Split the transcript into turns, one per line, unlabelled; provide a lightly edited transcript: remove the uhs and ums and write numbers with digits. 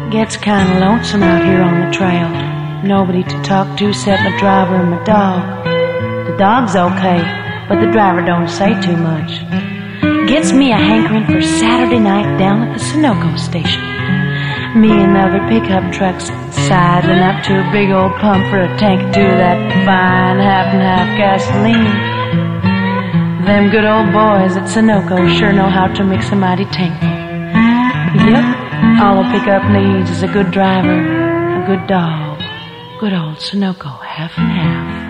Gets kinda lonesome out here on the trail. Nobody to talk to except my driver and my dog. The dog's okay, but the driver don't say too much. Gets me a hankering for Saturday night down at the Sunoco station. Me and the other pickup trucks sidling up to a big old pump for a tank or two of that fine half and half gasoline. Them good old boys at Sunoco sure know how to mix a mighty tank. Yep, all a pickup needs is a good driver, a good dog, good old Sunoco half and half.